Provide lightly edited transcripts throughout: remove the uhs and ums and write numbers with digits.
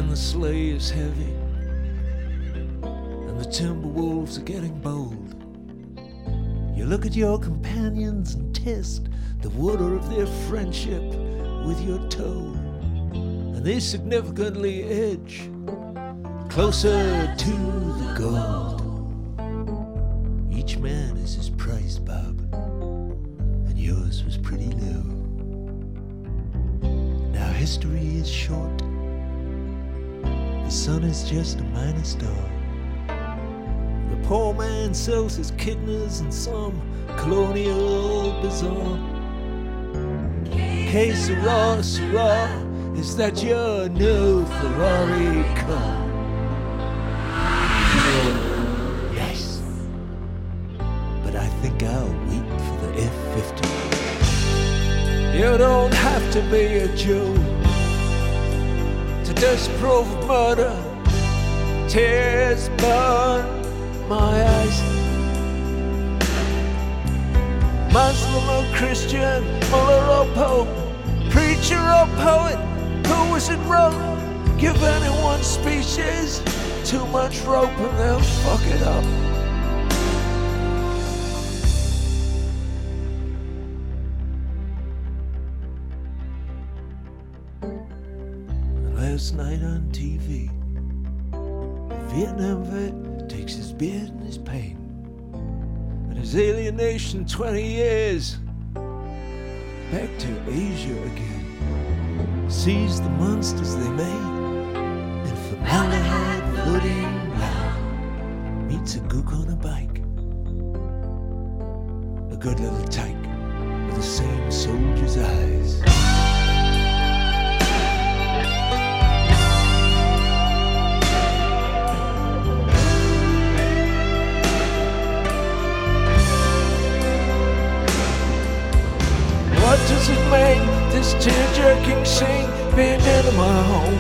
and the sleigh is heavy, and the timber wolves are getting bold. You look at your companions and test the water of their friendship with your toe, and they significantly edge closer to the gold. Each man is his price, Bob, and yours was pretty low. Now history is short. The sun is just a minor star. The poor man sells his kidneys in some colonial bazaar. Que sera, sera, is that your new Ferrari car? Yes, but I think I'll wait for the F-50. You don't have to be a Jew to disprove murder. Tears burn my eyes. Muslim or Christian, mullah or pope, preacher or poet, who was it wrote? Give anyone species too much rope and they'll fuck it up. Last night on TV, a Vietnam vet takes his beard and his pain and his alienation 20 years back to Asia again. Sees the monsters they made in formaldehyde floating round. Meets a gook on a bike, a good little tyke with the same soldier's eyes. What does it make, this tear-jerking scene being into my home?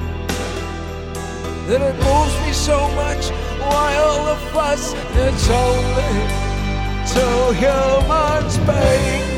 That it moves me so much, why all the fuss? It's only two humans being